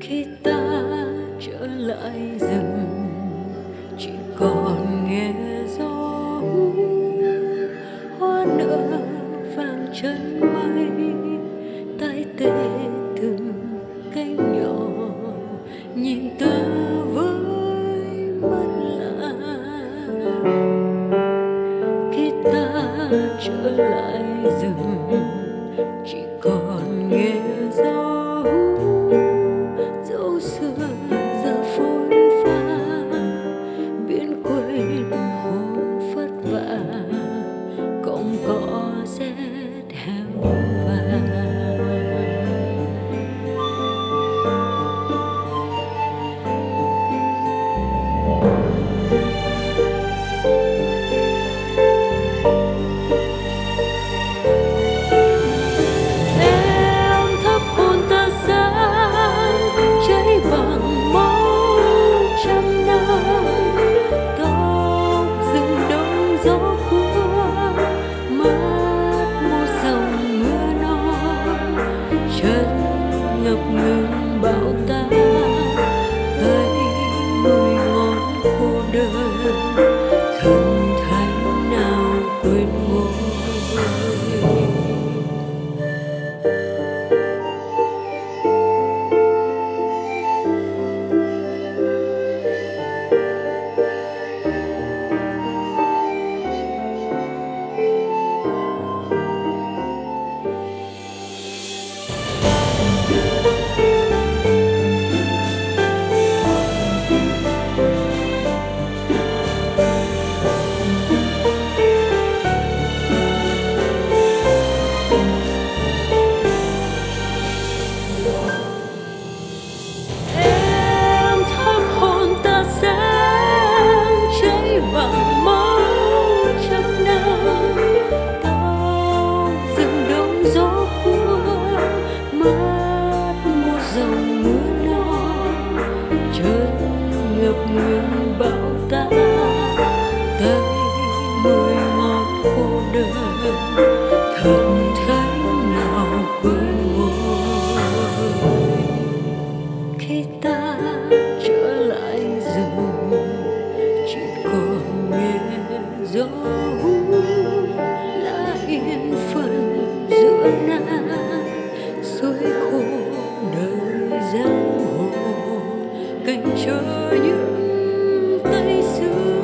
Khi ta trở lại rừng, chỉ còn nghe gió hú, hoa nở vàng chân mây, tay tê từng cánh nhỏ nhìn ta với mắt lạ. Khi ta trở lại rừng, chỉ còn nghe gió hú, dấu xưa giờ phôi pha, biến quên hồn vất vả, cọng cỏ rét heo vàng. Ngập ngừng bão táp, tay mười ngón cô đơn, thần thánh nào quên ngôi. Bằng máu trăm năm, ta rừng đông gió cuốn, mát một dòng mưa non, chợt ngập ngừng bão táp, tay mười ngón cô đơn, thần thánh nào quên ngôi. Khi ta trở lại rừng, chỉ còn nghe gió hú, lá yên phận giữa nan, suối khô đời giang hồ, cành chờ những tay xưa.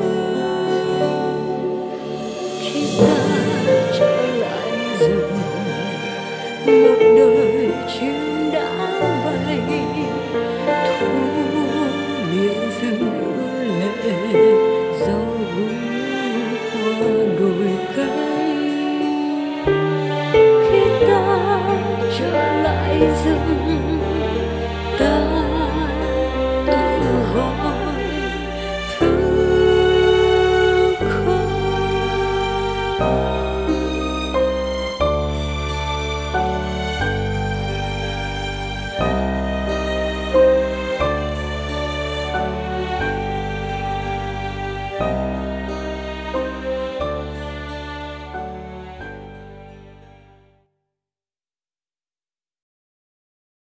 Khi ta trở lại rừng, một đời chim đã bay, thu miệng rừng ứa lệ, gió hú qua đồi cây. Khi ta trở lại rừng,